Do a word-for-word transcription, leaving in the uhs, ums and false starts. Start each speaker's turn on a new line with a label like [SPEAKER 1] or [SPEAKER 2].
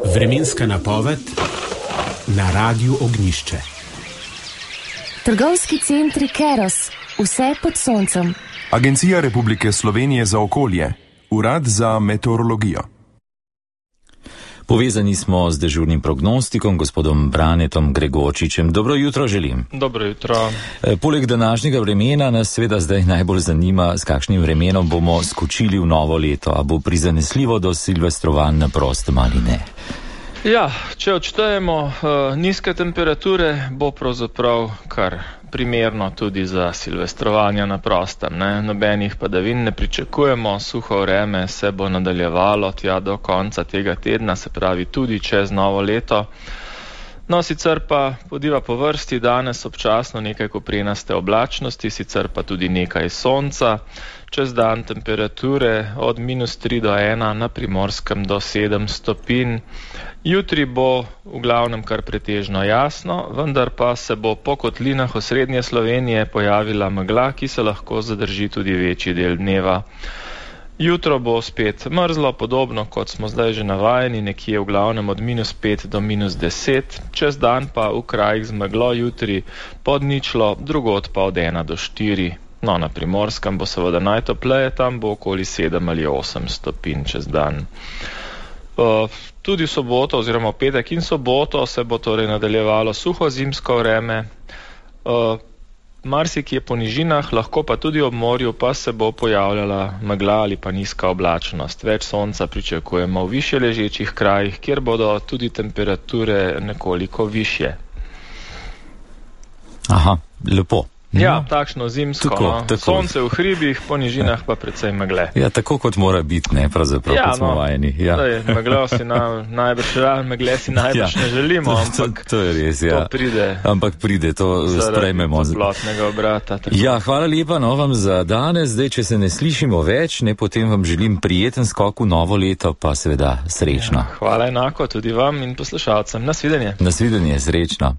[SPEAKER 1] Vremenska napoved na Radiu Ognjišče.
[SPEAKER 2] Trgovski centri Keros, vse pod soncem.
[SPEAKER 3] Agencija Republike Slovenije za okolje, Urad za meteorologijo.
[SPEAKER 4] Povezani smo z dežurnim prognostikom, gospodom Branetom Gregorčičem. Dobro jutro želim.
[SPEAKER 5] Dobro jutro.
[SPEAKER 4] E, poleg današnjega vremena nas seveda zdaj najbolj zanima, s kakšnim vremenom bomo skočili v novo leto. A bo prizanesljivo do silvestrovanj na prostem ali ne?
[SPEAKER 5] Ja, če odštejemo uh, nizke temperature, bo pravzaprav kar primerno tudi za silvestrovanja na prostem. Ne? Nobenih padavin ne pričakujemo, suho vreme se bo nadaljevalo tja do konca tega tedna, se pravi tudi čez novo leto. No, sicer pa podiva po vrsti danes občasno nekaj koprenaste oblačnosti, sicer pa tudi nekaj sonca. Čez dan temperature od minus tri do ena, na Primorskem do sedem stopinj. Jutri bo v glavnem kar pretežno jasno, vendar pa se bo po kotlinah osrednje Slovenije pojavila megla, ki se lahko zadrži tudi večji del dneva. Jutro bo spet mrzlo, podobno kot smo zdaj že navajeni, nekje v glavnem od minus pet do minus deset, čez dan pa v krajih z meglo jutri pod ničlo, drugod pa od ena do štiri. No, na Primorskem bo seveda najtopleje, tam bo okoli sedem ali osem stopinj čez dan. Uh, tudi v soboto oziroma petek in soboto se bo torej nadaljevalo suho zimsko vreme. Uh, marsikje po nižinah, lahko pa tudi ob morju, pa se bo pojavljala megla ali pa nizka oblačnost. Več sonca pričakujemo v višje ležečih krajih, kjer bodo tudi temperature nekoliko višje.
[SPEAKER 4] Aha, lepo.
[SPEAKER 5] Ja, takšno zimsko.
[SPEAKER 4] Tako,
[SPEAKER 5] no.
[SPEAKER 4] tako.
[SPEAKER 5] Sonce v hribih, po nižinah pa precej megle.
[SPEAKER 4] Ja, tako kot mora biti, ne, pravzaprav,
[SPEAKER 5] ja,
[SPEAKER 4] kot smo
[SPEAKER 5] no,
[SPEAKER 4] vajeni. Ja,
[SPEAKER 5] no. Megle si na, najbrž, megle si najbrž ja, ne želimo, ampak
[SPEAKER 4] to, to je res, ja.
[SPEAKER 5] To pride.
[SPEAKER 4] Ampak pride, to sprejmemo.
[SPEAKER 5] Toplotnega obrata. Tako.
[SPEAKER 4] Ja, hvala lepa no, vam za danes. Zdaj, če se ne slišimo več, ne, potem vam želim prijeten skok v novo leto, pa seveda srečno.
[SPEAKER 5] Ja, hvala enako tudi vam in poslušalcem. Nasvidenje.
[SPEAKER 4] Nasvidenje, srečno.